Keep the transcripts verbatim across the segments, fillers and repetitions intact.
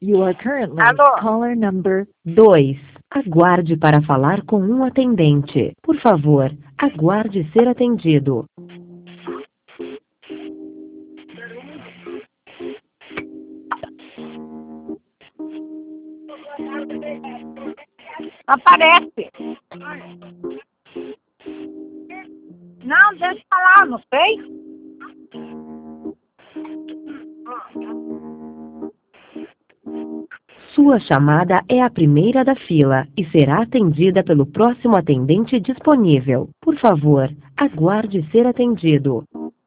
You are currently Alô? caller number dois. Aguarde para falar com um atendente. Por favor, aguarde ser atendido. Aparece. Não, deixa eu falar, não sei. Sua chamada é a primeira da fila e será atendida pelo próximo atendente disponível. Por favor, aguarde ser atendido.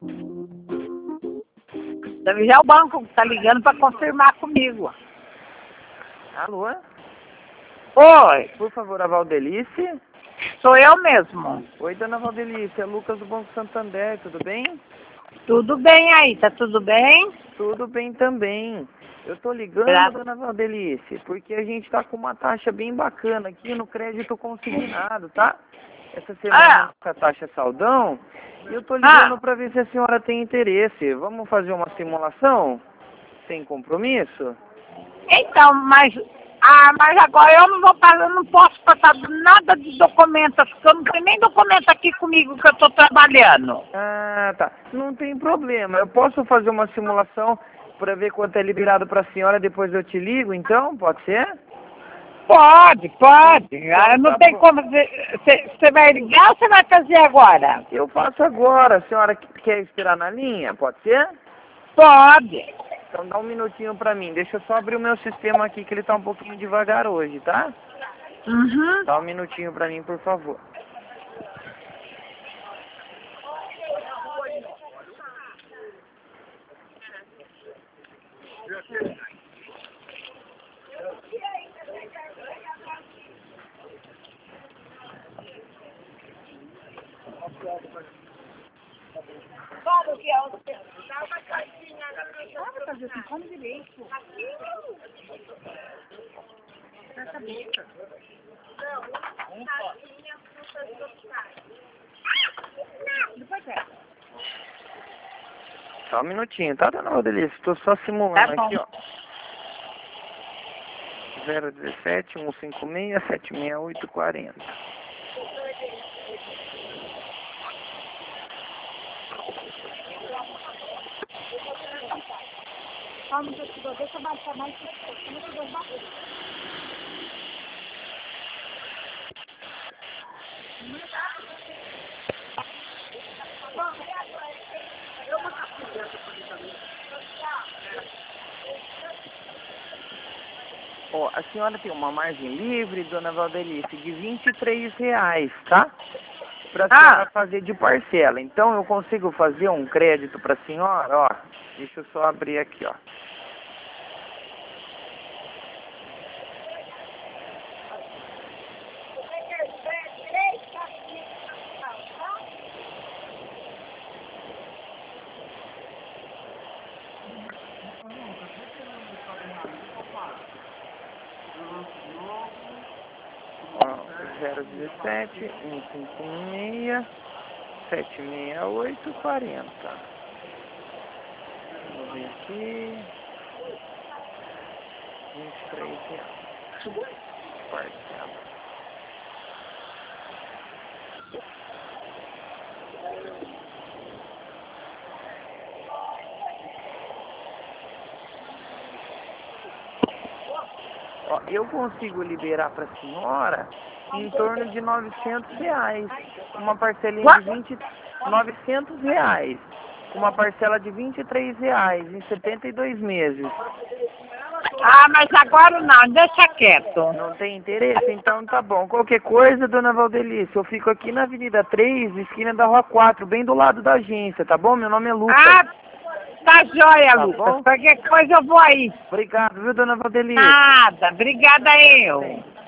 Deve já é o banco que tá ligando para confirmar comigo. Alô? Oi, Por favor, a Valdelice? sou eu mesmo. Oi, dona Valdelice, é Lucas do Banco Santander, tudo bem? Tudo bem aí, tá tudo bem? Tudo bem também. Eu tô ligando, Gra- dona Valdelice, porque a gente tá com uma taxa bem bacana aqui no crédito consignado, tá? Essa semana Ah. com a taxa saldão, e eu tô ligando Ah. pra ver se a senhora tem interesse. Vamos fazer uma simulação? Sem compromisso? Então, mas... Ah, mas agora eu não vou passar, eu não posso passar nada de documentos, porque eu não tenho nem documento aqui comigo que eu tô trabalhando. Ah, tá. Não tem problema. Eu posso fazer uma simulação para ver quanto é liberado para a senhora, depois eu te ligo, então? Pode ser? Pode, pode. Então, Ah, não tá tem bom. como... Você vai ligar ou você vai fazer agora? Eu faço agora. A senhora que- quer esperar na linha? Pode ser? Pode. Então dá um minutinho para mim. Deixa eu só abrir o meu sistema aqui, que ele tá um pouquinho devagar hoje, tá? Uhum. Dá um minutinho para mim, por favor. Como que é o seu? Dá uma caixinha. Ah, vai fazer assim, come direito. Na cabeça. Não, caixinha, frutas tropicais. Depois é. Só um minutinho, tá, dona Valdelice? Estou só simulando Tá bom. aqui, ó. zero um sete, um cinco seis, sete seis oito, quatro zero. Calma, deixa eu deixa eu baixar mais. Como que eu vou baixar? Ó, a senhora tem uma margem livre, dona Valdelice, de vinte e três reais, tá? Pra Ah. senhora fazer de parcela. Então eu consigo fazer um crédito pra senhora, ó. Deixa eu só abrir aqui, ó. zero um sete, um cinco seis, sete seis oito, quatro zero. Vamos ver aqui. vinte e três reais. Parcela. Ó, eu consigo liberar para a senhora em torno de novecentos reais. Uma parcelinha de vinte, novecentos reais. Uma parcela de vinte e três reais em setenta e dois meses. Ah, mas agora não, deixa quieto. Não tem interesse? Então tá bom. Qualquer coisa, dona Valdelice, eu fico aqui na Avenida três, esquina da Rua quatro, bem do lado da agência, tá bom? Meu nome é Lucas. Ah, tá joia, Tá Lucas. bom? Qualquer coisa eu vou aí. Obrigado, viu, dona Valdelice? Nada, obrigada eu.